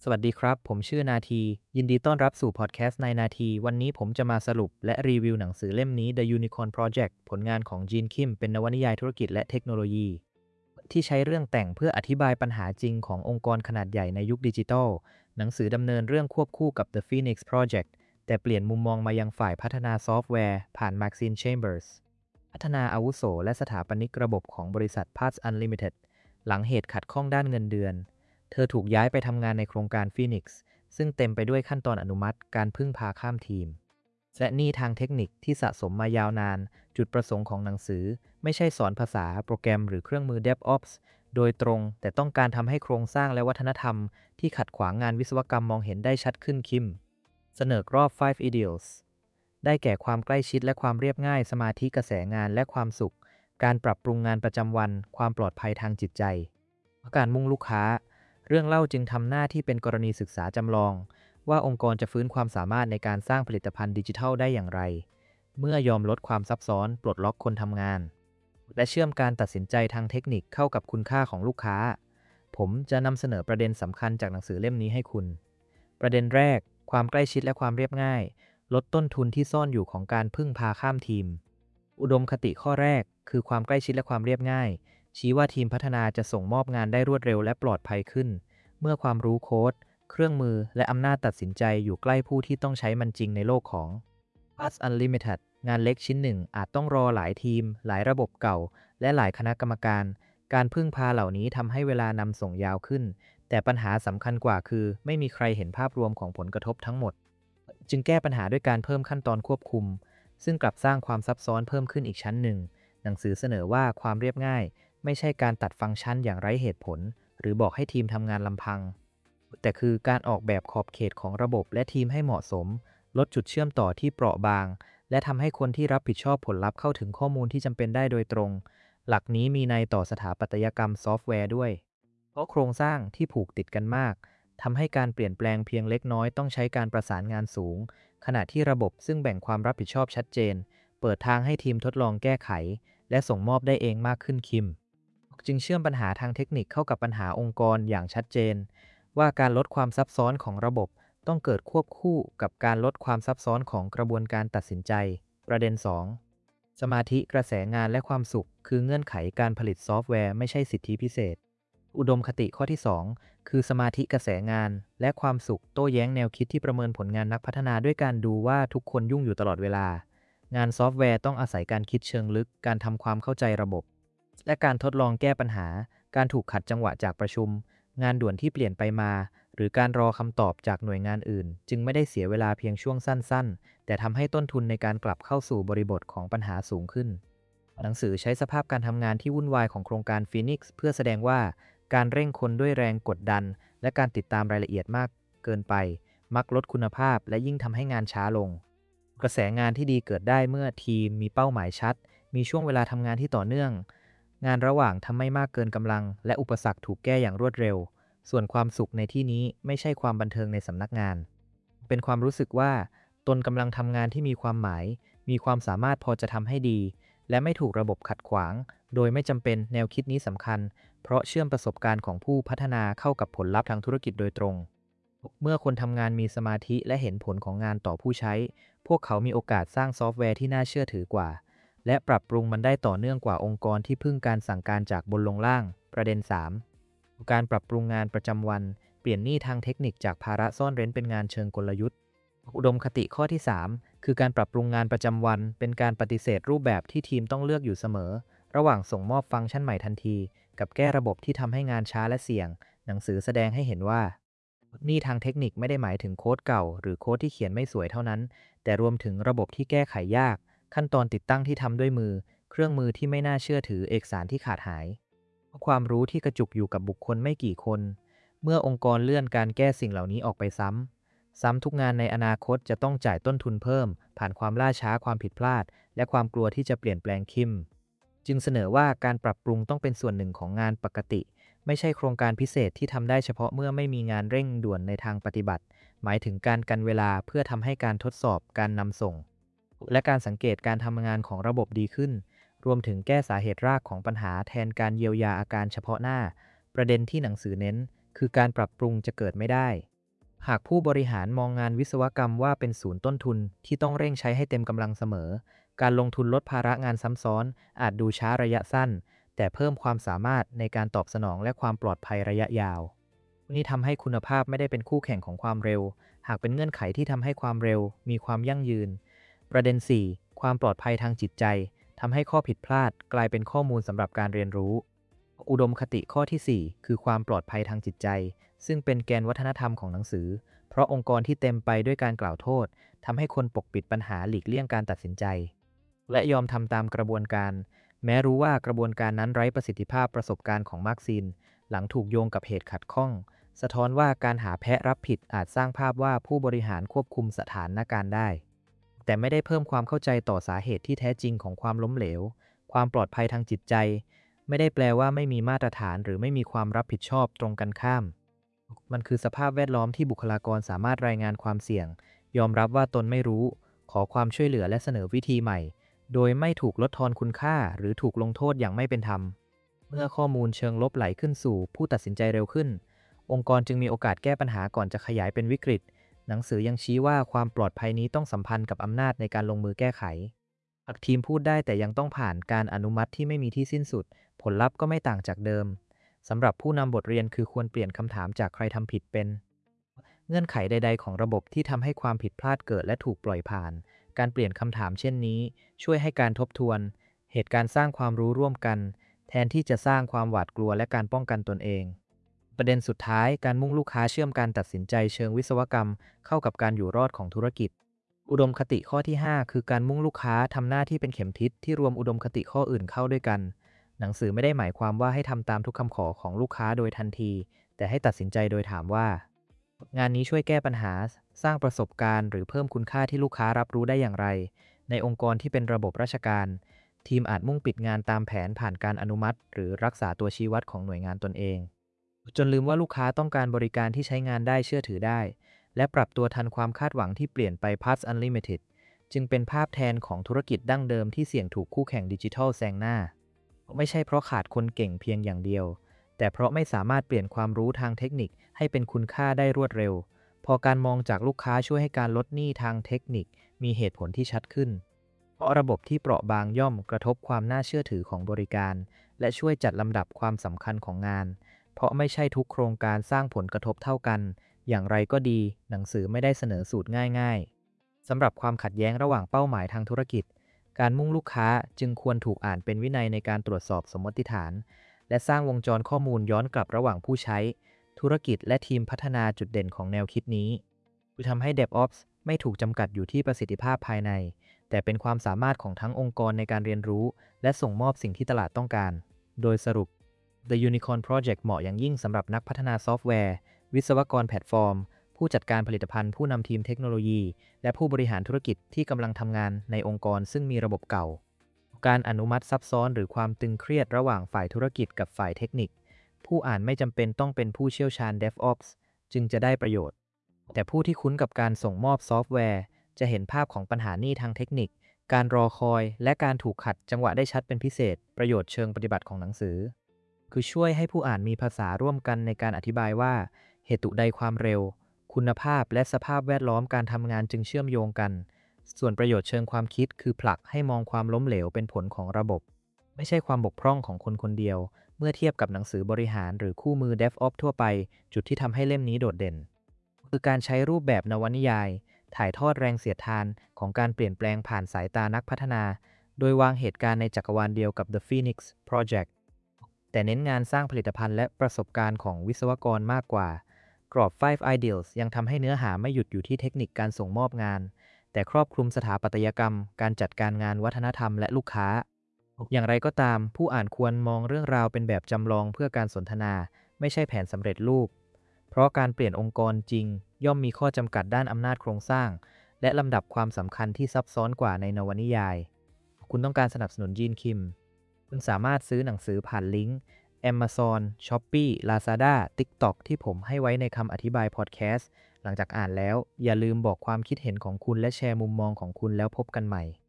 สวัสดีครับผมชื่อนาทียินดีต้อนรับสู่พอดแคสต์ในนาทีวันนี้ผมจะมาสรุปและรีวิวหนังสือเล่มนี้ The Unicorn Project ผลงานของจีนคิมเป็นนวนิยายธุรกิจและเทคโนโลยีที่ใช้เรื่องแต่งเพื่ออธิบายปัญหาจริงขององค์กรขนาดใหญ่ในยุคดิจิทัลหนังสือดำเนินเรื่องควบคู่กับ The Phoenix Project แต่เปลี่ยนมุมมองมายังฝ่ายพัฒนาซอฟต์แวร์ผ่าน Maxine Chambers พัฒนาอาวุโสและสถาปนิกระบบของบริษัท Parts Unlimited หลังเหตุขัดข้องด้านเงินเดือน เธอถูกย้ายไปทำงานในโครงการ Phoenix ซึ่งเต็มไปด้วยขั้นตอนอนุมัติการพึ่งพาข้ามทีมและนี่ทางเทคนิคที่สะสมมายาวนานจุดประสงค์ของหนังสือไม่ใช่สอนภาษาโปรแกรมหรือเครื่องมือ DevOps โดยตรงแต่ต้องการทำให้โครงสร้างและวัฒนธรรมที่ขัดขวางงานวิศวกรรมมองเห็นได้ชัดขึ้นคิมเสนอกรอบ 5 Ideals ได้แก่ความใกล้ชิดและความเรียบง่ายสมาธิกระแสงานและความสุขการปรับปรุงงานประจำวันความปลอดภัยทางจิตใจการมุ่งลูกค้าเรื่องเล่าจึงทำหน้าที่เป็นกรณีศึกษาจำลองว่าองค์กรจะฟื้นความสามารถในการสร้างผลิตภัณฑ์ดิจิทัลได้อย่างไรเมื่อยอมลดความซับซ้อนปลดล็อกคนทำงานและเชื่อมการตัดสินใจทางเทคนิคเข้ากับคุณค่าของลูกค้าผมจะนำเสนอประเด็นสำคัญจากหนังสือเล่มนี้ให้คุณประเด็นแรกความใกล้ชิดและความเรียบง่ายลดต้นทุนที่ซ่อนอยู่ของการพึ่งพาข้ามทีมอุดมคติข้อแรกคือความใกล้ชิดและความเรียบง่ายชี้ว่าทีมพัฒนาจะส่งมอบงานได้รวดเร็วและปลอดภัยขึ้นเมื่อความรู้โค้ดเครื่องมือและอำนาจตัดสินใจอยู่ใกล้ผู้ที่ต้องใช้มันจริงในโลกของ Task Unlimited งานเล็กชิ้นหนึ่งอาจต้องรอหลายทีมหลายระบบเก่าและหลายคณะกรรมการการพึ่งพาเหล่านี้ทำให้เวลานำส่งยาวขึ้นแต่ปัญหาสำคัญกว่าคือไม่มีใครเห็นภาพรวมของผลกระทบทั้งหมดจึงแก้ปัญหาด้วยการเพิ่มขั้นตอนควบคุมซึ่งกลับสร้างความซับซ้อนเพิ่มขึ้นอีกชั้นหนึ่งหนังสือเสนอว่าความเรียบง่ายไม่ใช่การตัดฟังก์ชันอย่างไร้เหตุผลหรือบอกให้ทีมทำงานลำพังแต่คือการออกแบบขอบเขตของระบบและทีมให้เหมาะสมลดจุดเชื่อมต่อที่เปราะบางและทำให้คนที่รับผิดชอบผลลัพธ์เข้าถึงข้อมูลที่จำเป็นได้โดยตรงหลักนี้มีในต่อสถาปัตยกรรมซอฟต์แวร์ด้วยเพราะโครงสร้างที่ผูกติดกันมากทำให้การเปลี่ยนแปลงเพียงเล็กน้อยต้องใช้การประสานงานสูงขณะที่ระบบซึ่งแบ่งความรับผิดชอบชัดเจนเปิดทางให้ทีมทดลองแก้ไขและส่งมอบได้เองมากขึ้นคิมจึงเชื่อมปัญหาทางเทคนิคเข้ากับปัญหาองค์กรอย่างชัดเจนว่าการลดความซับซ้อนของระบบต้องเกิดควบคู่กับการลดความซับซ้อนของกระบวนการตัดสินใจประเด็น2สมาธิกระแสงานและความสุขคือเงื่อนไขการผลิตซอฟต์แวร์ไม่ใช่สิทธิพิเศษอุดมคติข้อที่2คือสมาธิกระแสงานและความสุขโต้แย้งแนวคิดที่ประเมินผลงานนักพัฒนาด้วยการดูว่าทุกคนยุ่งอยู่ตลอดเวลางานซอฟต์แวร์ต้องอาศัยการคิดเชิงลึกการทำความเข้าใจระบบและการทดลองแก้ปัญหาการถูกขัดจังหวะจากประชุมงานด่วนที่เปลี่ยนไปมาหรือการรอคำตอบจากหน่วยงานอื่นจึงไม่ได้เสียเวลาเพียงช่วงสั้นๆแต่ทำให้ต้นทุนในการกลับเข้าสู่บริบทของปัญหาสูงขึ้นหนังสือใช้สภาพการทำงานที่วุ่นวายของโครงการ Phoenix เพื่อแสดงว่าการเร่งคนด้วยแรงกดดันและการติดตามรายละเอียดมากเกินไปมักลดคุณภาพและยิ่งทำให้งานช้าลงกระแสงานที่ดีเกิดได้เมื่อทีมมีเป้าหมายชัดมีช่วงเวลาทำงานที่ต่อเนื่องงานระหว่างทำไม่มากเกินกำลังและอุปสรรคถูกแก้อย่างรวดเร็วส่วนความสุขในที่นี้ไม่ใช่ความบันเทิงในสำนักงานเป็นความรู้สึกว่าตนกำลังทำงานที่มีความหมายมีความสามารถพอจะทำให้ดีและไม่ถูกระบบขัดขวางโดยไม่จำเป็นแนวคิดนี้สำคัญเพราะเชื่อมประสบการณ์ของผู้พัฒนาเข้ากับผลลัพธ์ทางธุรกิจโดยตรงเมื่อคนทำงานมีสมาธิและเห็นผลของงานต่อผู้ใช้พวกเขามีโอกาสสร้างซอฟต์แวร์ที่น่าเชื่อถือกว่าและปรับปรุงมันได้ต่อเนื่องกว่าองค์กรที่พึ่งการสั่งการจากบนลงล่างประเด็น3การปรับปรุงงานประจำวันเปลี่ยนหนี้ทางเทคนิคจากภาระซ่อนเร้นเป็นงานเชิงกลยุทธ์อุดมคติข้อที่3คือการปรับปรุงงานประจำวันเป็นการปฏิเสธรูปแบบที่ทีมต้องเลือกอยู่เสมอระหว่างส่งมอบฟังก์ชันใหม่ทันทีกับแก้ระบบที่ทำให้งานช้าและเสี่ยงหนังสือแสดงให้เห็นว่านี่ทางเทคนิคไม่ได้หมายถึงโค้ดเก่าหรือโค้ดที่เขียนไม่สวยเท่านั้นแต่รวมถึงระบบที่แก้ไขยากขั้นตอนติดตั้งที่ทำด้วยมือเครื่องมือที่ไม่น่าเชื่อถือเอกสารที่ขาดหายความรู้ที่กระจุกอยู่กับบุคคลไม่กี่คนเมื่อองค์กรเลื่อนการแก้สิ่งเหล่านี้ออกไปซ้ำทุกงานในอนาคตจะต้องจ่ายต้นทุนเพิ่มผ่านความล่าช้าความผิดพลาดและความกลัวที่จะเปลี่ยนแปลงคิมจึงเสนอว่าการปรับปรุงต้องเป็นส่วนหนึ่งของงานปกติไม่ใช่โครงการพิเศษที่ทำได้เฉพาะเมื่อไม่มีงานเร่งด่วนในทางปฏิบัติหมายถึงการกันเวลาเพื่อทำให้การทดสอบการนำส่งและการสังเกตการทำงานของระบบดีขึ้นรวมถึงแก้สาเหตุรากของปัญหาแทนการเยียวยาอาการเฉพาะหน้าประเด็นที่หนังสือเน้นคือการปรับปรุงจะเกิดไม่ได้หากผู้บริหารมองงานวิศวกรรมว่าเป็นศูนย์ต้นทุนที่ต้องเร่งใช้ให้เต็มกำลังเสมอ การลงทุนลดภาระงานซ้ำซ้อนอาจดูช้าระยะสั้น แต่เพิ่มความสามารถในการตอบสนองและความปลอดภัยระยะยาว นี่ทำให้คุณภาพไม่ได้เป็นคู่แข่งของความเร็ว หากเป็นเงื่อนไขที่ทำให้ความเร็วมีความยั่งยืน ประเด็น 4 ความปลอดภัยทางจิตใจทำให้ข้อผิดพลาดกลายเป็นข้อมูลสำหรับการเรียนรู้ อุดมคติข้อที่ 4 คือความปลอดภัยทางจิตใจ ซึ่งเป็นแกนวัฒนธรรมของหนังสือ เพราะองค์กรที่เต็มไปด้วยการกล่าวโทษทำให้คนปกปิดปัญหาหลีกเลี่ยงการตัดสินใจ และยอมทำตามกระบวนการ แม้รู้ว่ากระบวนการนั้นไร้ประสิทธิภาพประสบการณ์ของมาร์กซินหลังถูกโยงกับเหตุขัดข้อง สะท้อนว่าการหาแพะรับผิดอาจสร้างภาพว่าผู้บริหารควบคุมสถานการณ์ได้ แต่ไม่ได้เพิ่มความเข้าใจต่อสาเหตุที่แท้จริงของความล้มเหลว ความปลอดภัยทางจิตใจ ไม่ได้แปลว่าไม่มีมาตรฐานหรือไม่มีความรับผิดชอบตรงกันข้าม มันคือสภาพแวดล้อมที่บุคลากรสามารถรายงานความเสี่ยง ยอมรับว่าตนไม่รู้ ขอความช่วยเหลือและเสนอวิธีใหม่ โดยไม่ถูกลดทอนคุณค่าหรือถูกลงโทษอย่างไม่เป็นธรรม เมื่อข้อมูลเชิงลบไหลขึ้นสู่ผู้ตัดสินใจเร็วขึ้น องค์กรจึงมีโอกาสแก้ปัญหาก่อนจะขยายเป็นวิกฤต หนังสือยังชี้ว่าความปลอดภัยนี้ต้องสัมพันธ์กับอำนาจในการลงมือแก้ไข หากทีมพูดได้แต่ยังต้องผ่านการอนุมัติที่ไม่มีที่สิ้นสุด ผลลัพธ์ก็ไม่ต่างจากเดิม สำหรับผู้นำบทเรียนคือควรเปลี่ยนคำถามจากใครทำผิดเป็น เงื่อนไขใดๆของระบบที่ทำให้ความผิดพลาดเกิดและถูกปล่อยผ่าน การเปลี่ยนคำถามเช่นนี้ช่วยให้การทบทวน เหตุการณ์สร้างความรู้ร่วมกัน แทนที่จะสร้างความหวาดกลัวและการป้องกันตนเอง ประเด็นสุดท้ายการมุ่งลูกค้าเชื่อมการตัดสินใจเชิงวิศวกรรมเข้ากับการอยู่รอดของธุรกิจ อุดมคติข้อที่ 5 คือการมุ่งลูกค้าทำหน้าที่เป็นเข็มทิศที่รวมอุดมคติข้ออื่นเข้าด้วยกัน หนังสือไม่ได้หมายความว่าให้ทำตามทุกคำขอของลูกค้าโดยทันที แต่ให้ตัดสินใจโดยถามว่า งานนี้ช่วยแก้ปัญหา สร้างประสบการณ์หรือเพิ่มคุณค่าที่ลูกค้ารับรู้ได้อย่างไร ในองค์กรที่เป็นระบบราชการ ทีมอาจมุ่งปิดงานตามแผนผ่านการอนุมัติหรือรักษาตัวชี้วัดของหน่วยงานตนเอง จนลืมว่าลูกค้าต้องการบริการที่ใช้งานได้เชื่อถือได้ และปรับตัวทันความคาดหวังที่เปลี่ยนไป Parts Unlimited จึงเป็นภาพแทนของธุรกิจดั้งเดิมที่เสี่ยงถูกคู่แข่งดิจิทัลแซงหน้า ไม่ใช่เพราะขาดคนเก่งเพียงอย่างเดียว แต่เพราะไม่สามารถเปลี่ยนความรู้ทางเทคนิคให้เป็นคุณค่าได้รวดเร็ว พอการมองจากลูกค้าช่วยให้การลดหนี้ทางเทคนิคมีเหตุผลที่ชัดขึ้น เพราะระบบที่เปราะบางย่อมกระทบความน่าเชื่อถือของบริการ และช่วยจัดลำดับความสำคัญของงาน เพราะไม่ใช่ทุกโครงการสร้างผลกระทบเท่ากัน อย่างไรก็ดี หนังสือไม่ได้เสนอสูตรง่ายๆ สำหรับความขัดแย้งระหว่างเป้าหมายทางธุรกิจ การมุ่งลูกค้าจึงควรถูกอ่านเป็นวินัยในการตรวจสอบสมมติฐาน และสร้างวงจรข้อมูลย้อนกลับระหว่างผู้ใช้ ธุรกิจและทีมพัฒนาจุดเด่นของแนวคิดนี้คือทำให้ DevOps ไม่ถูกจำกัดอยู่ที่ประสิทธิภาพภายใน แต่เป็นความสามารถของทั้งองค์กรในการเรียนรู้ และส่งมอบสิ่งที่ตลาดต้องการ โดยสรุป The Unicorn Project เหมาะอย่างยิ่งสำหรับนักพัฒนาซอฟต์แวร์ วิศวกรแพลตฟอร์ม ผู้จัดการผลิตภัณฑ์ ผู้นำทีมเทคโนโลยี และผู้บริหารธุรกิจที่กำลังทำงานในองค์กรซึ่งมีระบบเก่า การอนุมัติซับซ้อนหรือความตึงเครียดระหว่างฝ่ายธุรกิจกับฝ่ายเทคนิค ผู้อ่านไม่จำเป็นต้องเป็นผู้เชี่ยวชาญ DevOps จึงจะได้ประโยชน์ แต่ผู้ที่คุ้นกับการส่งมอบซอฟต์แวร์จะเห็นภาพของปัญหานี้ทางเทคนิค การรอคอย และการถูกขัดจังหวะได้ชัดเป็นพิเศษ ประโยชน์เชิงปฏิบัติของหนังสือ คือช่วยให้ผู้อ่านมีภาษาร่วมกันในการอธิบายว่า เหตุใดความเร็ว คุณภาพและสภาพแวดล้อมการทำงานจึงเชื่อมโยงกัน ส่วนประโยชน์เชิงความคิดคือผลักให้มองความล้มเหลวเป็นผลของระบบ ไม่ใช่ความบกพร่องของคนคนเดียว เมื่อเทียบกับหนังสือบริหารหรือคู่มือ DevOps ทั่วไป จุดที่ทำให้เล่มนี้โดดเด่น คือการใช้รูปแบบนวนิยาย ถ่ายทอดแรงเสียดทานของการเปลี่ยนแปลงผ่านสายตานักพัฒนา โดยวางเหตุการณ์ในจักรวาลเดียวกับ The Phoenix Project แต่เน้นงานสร้างผลิตภัณฑ์และประสบการณ์ของวิศวกรมากกว่า กรอบ 5 Ideals ยังทำให้เนื้อหาไม่หยุดอยู่ที่เทคนิคการส่งมอบงาน แต่ครอบคลุมสถาปัตยกรรม การจัดการงานวัฒนธรรมและลูกค้า อย่างไรก็ตาม ผู้อ่านควรมองเรื่องราวเป็นแบบจำลองเพื่อการสนทนา ไม่ใช่แผนสำเร็จรูป เพราะการเปลี่ยนองค์กรจริง ย่อมมีข้อจำกัดด้านอำนาจโครงสร้าง และลำดับความสำคัญที่ซับซ้อนกว่าในนวนิยาย คุณต้องการสนับสนุนจีนคิม คุณสามารถซื้อหนังสือผ่านลิงก์ Amazon, Shopee, Lazada, TikTok ที่ผมให้ไว้ในคำอธิบายพอดแคสต์ หลังจากอ่านแล้ว อย่าลืมบอกความคิดเห็นของคุณและแชร์มุมมองของคุณแล้วพบกันใหม่